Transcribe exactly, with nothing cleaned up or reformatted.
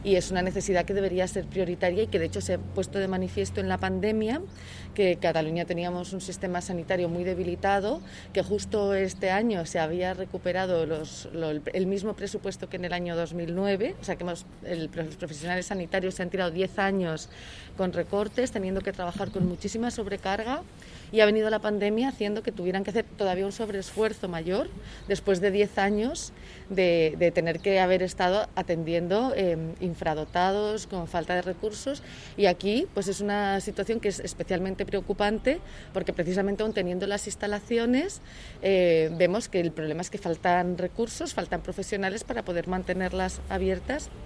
y es una necesidad que debería ser prioritaria y que de hecho se ha puesto de manifiesto en la pandemia, que en Cataluña teníamos un sistema sanitario muy debilitado, que justo este año se había recuperado los, lo, el mismo presupuesto que en el año dos mil nueve, o sea que hemos, el, los profesionales sanitarios se han tirado diez años con recortes, teniendo que trabajar con muchísima sobrecarga, y ha venido la pandemia haciendo que tuvieran que hacer todavía un sobreesfuerzo mayor después de diez años de, de tener que haber estado atendiendo eh, infradotados, con falta de recursos, y aquí pues es una situación que es especialmente preocupante porque precisamente aún teniendo las instalaciones eh, vemos que el problema es que faltan recursos, faltan profesionales para poder mantenerlas abiertas.